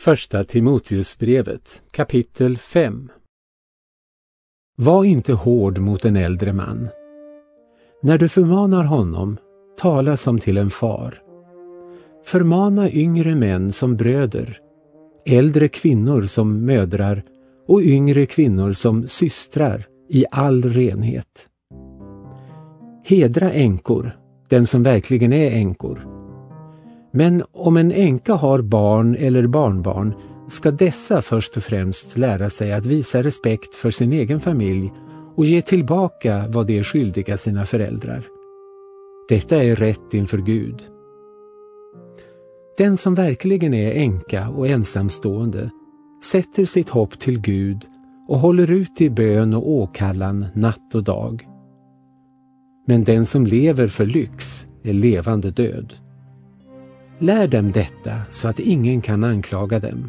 Första Timoteusbrevet, kapitel 5. Var inte hård mot en äldre man. När du förmanar honom, tala som till en far. Förmana yngre män som bröder, äldre kvinnor som mödrar och yngre kvinnor som systrar i all renhet. Hedra änkor, dem som verkligen är änkor. Men om en änka har barn eller barnbarn ska dessa först och främst lära sig att visa respekt för sin egen familj och ge tillbaka vad de är skyldiga sina föräldrar. Detta är rätt inför Gud. Den som verkligen är änka och ensamstående sätter sitt hopp till Gud och håller ut i bön och åkallan natt och dag. Men den som lever för lyx är levande död. Lär dem detta så att ingen kan anklaga dem.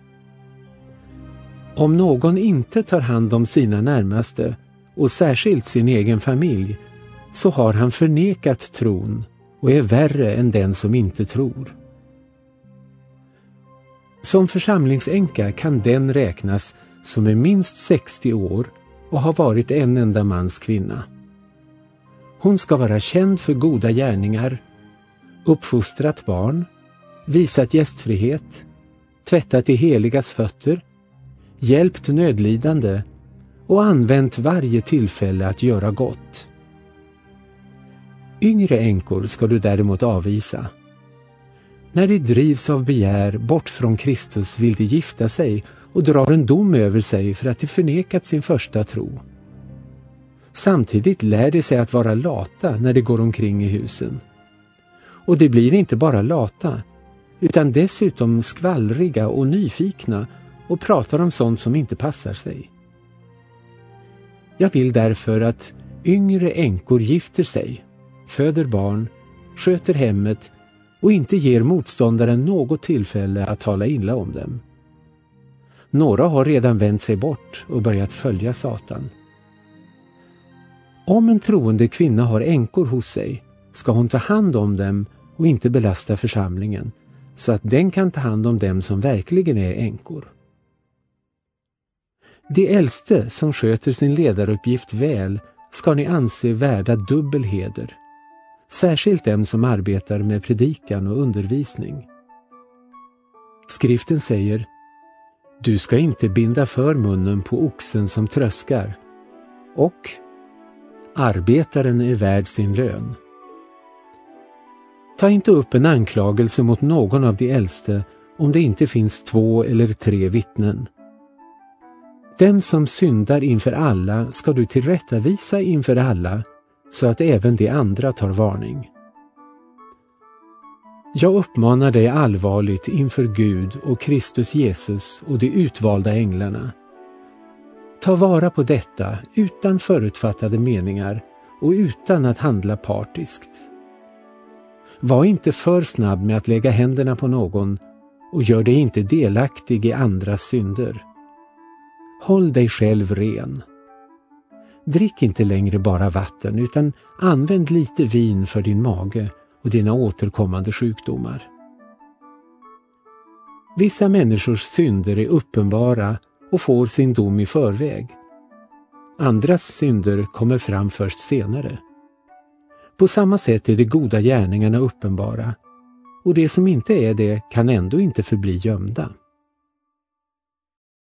Om någon inte tar hand om sina närmaste och särskilt sin egen familj, så har han förnekat tron och är värre än den som inte tror. Som församlingsänka kan den räknas som är minst 60 år och har varit en enda mans kvinna. Hon ska vara känd för goda gärningar, uppfostrat barn, visat gästfrihet, tvättat de heligas fötter, hjälpt nödlidande och använt varje tillfälle att göra gott. Yngre änkor ska du däremot avvisa. När de drivs av begär bort från Kristus vill de gifta sig och drar en dom över sig för att de förnekat sin första tro. Samtidigt lär de sig att vara lata när de går omkring i husen. Och de blir inte bara lata, utan dessutom skvallriga och nyfikna och pratar om sånt som inte passar sig. Jag vill därför att yngre änkor gifter sig, föder barn, sköter hemmet och inte ger motståndaren något tillfälle att tala illa om dem. Några har redan vänt sig bort och börjat följa Satan. Om en troende kvinna har änkor hos sig ska hon ta hand om dem och inte belasta församlingen, så att den kan ta hand om dem som verkligen är änkor. De äldste som sköter sin ledaruppgift väl ska ni anse värda dubbel heder, särskilt dem som arbetar med predikan och undervisning. Skriften säger: du ska inte binda för munnen på oxen som tröskar, och arbetaren är värd sin lön. Ta inte upp en anklagelse mot någon av de äldste om det inte finns 2 eller 3 vittnen. Dem som syndar inför alla ska du tillrättavisa inför alla, så att även de andra tar varning. Jag uppmanar dig allvarligt inför Gud och Kristus Jesus och de utvalda änglarna. Ta vara på detta utan förutfattade meningar och utan att handla partiskt. Var inte för snabb med att lägga händerna på någon och gör dig inte delaktig i andras synder. Håll dig själv ren. Drick inte längre bara vatten utan använd lite vin för din mage och dina återkommande sjukdomar. Vissa människors synder är uppenbara och får sin dom i förväg. Andras synder kommer fram först senare. På samma sätt är de goda gärningarna uppenbara, och det som inte är det kan ändå inte förbli gömda.